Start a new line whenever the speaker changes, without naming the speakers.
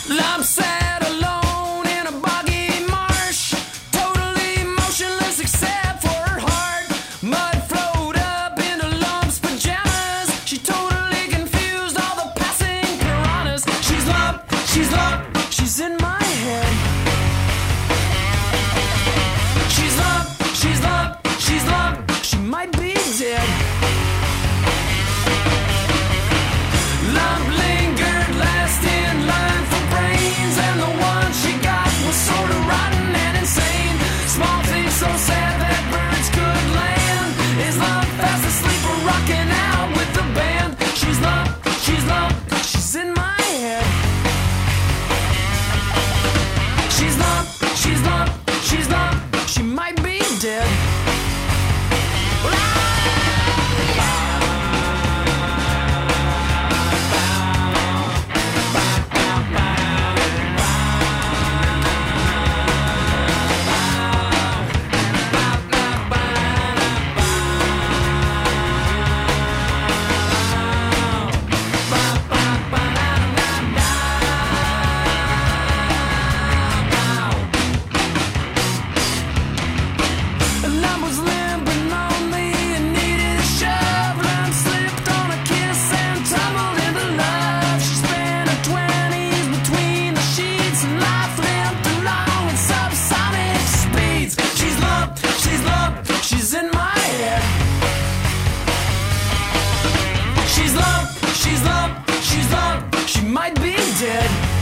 I'm sat alone in a boggy marsh, totally motionless except for her heart. Mud flowed up into Lump's pajamas. She totally confused all the passing piranhas. She's Lump, she's in my head. She's Lump, she might be dead. Lump lingered last in line for brains, and the one she got was sort of rotten and insane. Small things so sad that birds could land. Is Lump fast asleep or rocking out with the band? She's Lump, she's in my head. She's Lump, she might be dead. Lump was limping lonely and needed a shove. Lump slipped on a kiss and tumbled into love. She spent her 20s between the sheets, and life limped along at subsonic speeds. She's Lump, she's in my head. She's Lump, she might be dead.